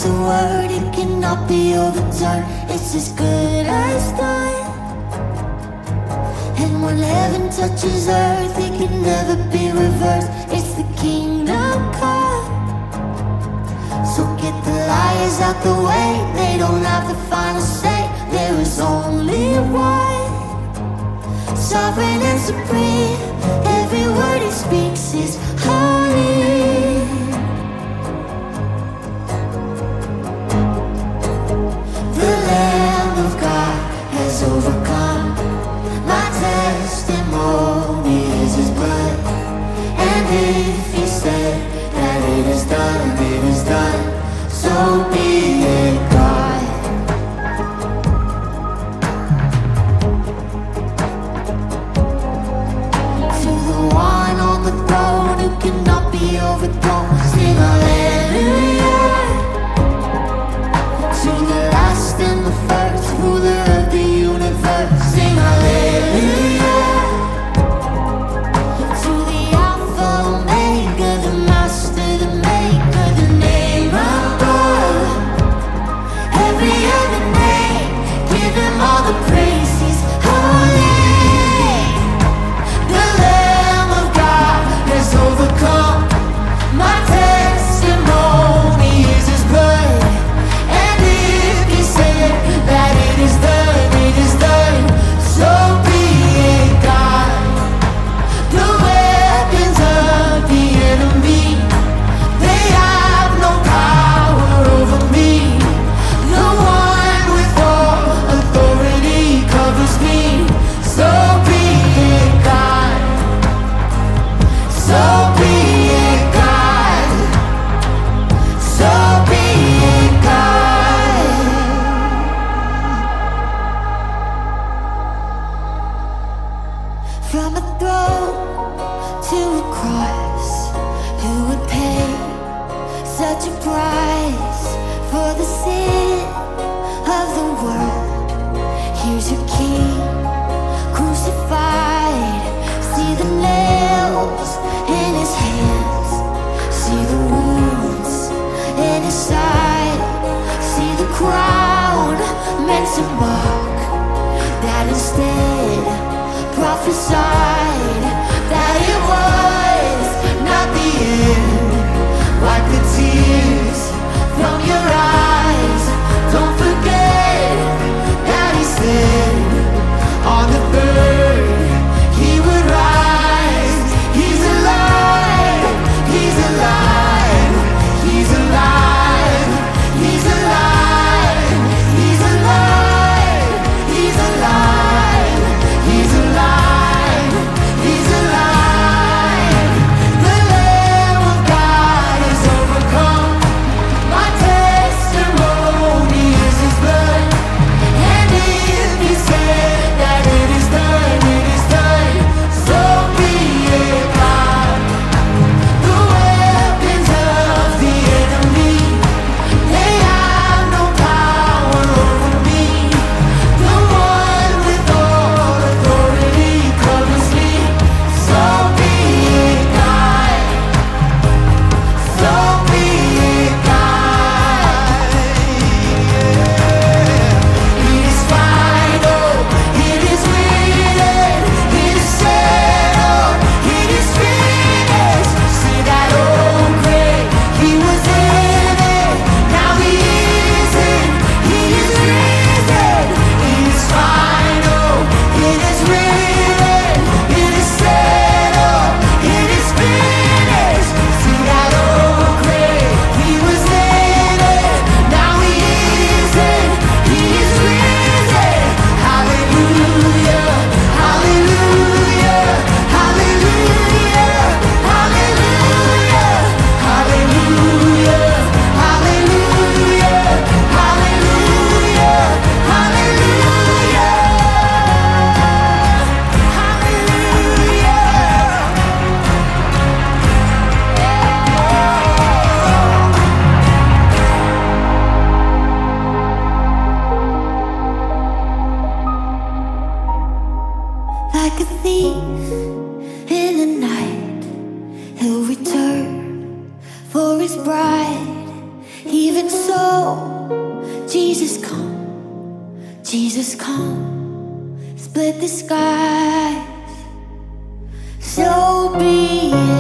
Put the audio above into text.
speaks a word, it cannot be overturned. It's as good as done. And when heaven touches earth, it can never be reversed. It's the kingdom come. So get the liars out the way, they don't have the final say. There is only one, sovereign and supreme. Every word he speaks is holy. The Lamb of God has overcome. My testimony is his blood. And if he said that it is done, it is done. So be it, God. To the one on the throne who cannot be overthrown, sing hallelujah. To the last and the first, ruler of the universe, sing hallelujah. To the Alpha, Omega, the Master, the Maker, the name above every other name, give him all the praise, he's holy. The Lamb of God has overcome. My testimony is his blood. And if he said that it is done, it is done. So be it, God. The weapons of the enemy, they have no power over me. The one with all authority covers me. So be it, God. So be it, God. So be it, God. From a throne to a cross, who would pay such a price for the sin of the world? Here's your king, crucified. See the nails in his hands, see the wounds in his side, see the crown meant to mock, that instead prophesied that it was not the end. Wipe the tears from your eyes. Don't forget that he said on the third he would rise. He's alive, he's alive, he's alive, he's alive, he's alive, he's alive, he's alive, he's alive. The Lamb of God has overcome. My testimony is his blood. And if he said that it is done, it is done. So be it, God. The weapons of the enemy, they have no power over me. The one with all authority covers me. So be it, God. So be it, God. It is final, it is written, it is settled, it is finished. See that old grave, he was in it, now he isn't, he is risen. It is final, it is written, it is settled, it is finished. See that old grave, he was in it, now he isn't, he is risen. Hallelujah, hallelujah, hallelujah, hallelujah, hallelujah, hallelujah, hallelujah, hallelujah, like a thief in the night, he'll return for his bride. Even broken soul. Jesus come, Jesus come, split the skies. So be it.